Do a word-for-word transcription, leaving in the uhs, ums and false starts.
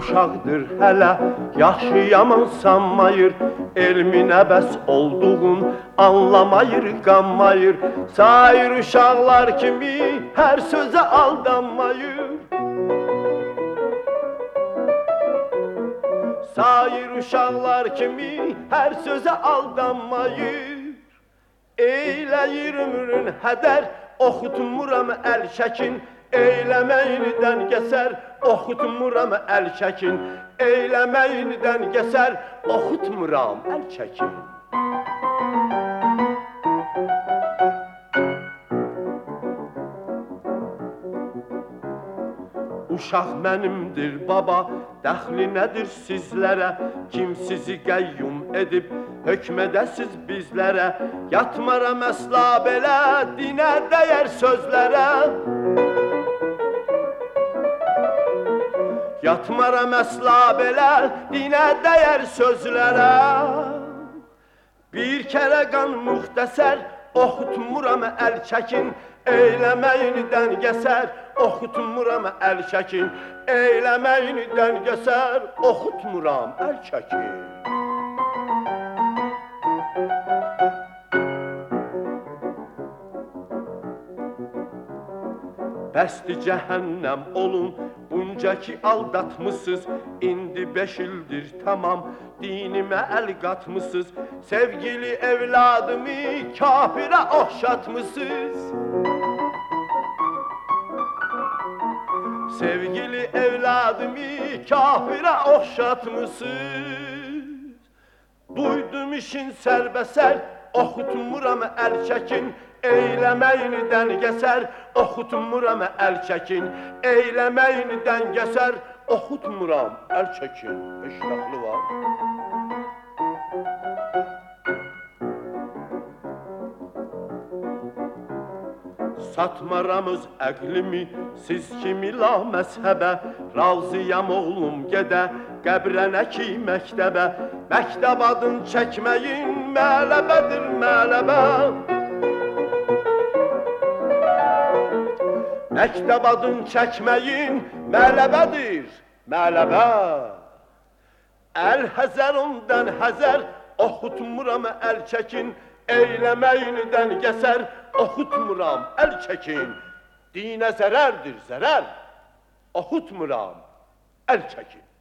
uşaqdır hələ, yaxşı yaman sanmayır, elminə bəs olduğun anlamayır, qanmayır. Sair uşaqlar kimi hər sözə aldanmayır. Sair uşaqlar kimi hər sözə aldanmayır. Eyləyir ömrün hədər, oxutmuram əl çəkin. Eyləməyinidən gəsər, oxutmuram əl çəkin. Eyləməyinidən gəsər, oxutmuram əl çəkin. Uşaq mənimdir baba, dəxli nədir sizlərə? Kim sizi qəyyum edib, hökmədəsiz bizlərə? Yatmaram əsla belə, dinə dəyər sözlərə. Yatmaram əsla belə, dinə dəyər sözlərə. Bir kərə qan müxtəsər, oxutmuram əl çəkin. Eyləməyinidən gəsər, oxutmuram əl çəkin. Eyləməyinidən gəsər, oxutmuram əl çəkin. Bəsdi cəhənnəm olun, bunca ki aldatmısınız. İndi beş ildir tamam, dinimə əl qatmısınız. Sevgili evladımı kafirə oxşatmısınız. Sevgili evladımı kafirə oxşatmısınız. Duydum işin sərbəsər, oxutmuram əl çəkin. Eyləməyinidən gəsər, oxutmuram əl çəkin. Eyləməyinidən gəsər, oxutmuram əl çəkin. Beş nağlı var. Satmaramız əqlimi, siz kimi la məzhəbə. Razıyam oğlum gedə, qəbrənə ki məktəbə. Məktəb adın çəkməyin, mələbədir mələbə. Məktəb adın çəkməyin, mələbədir mələbə. Əl həzər ondan həzər, oxutmuram əl çəkin. Eyləməyinidən gəsər, oxutmuram əl çəkin. Dinə zərərdir zərər, oxutmuram əl çəkin.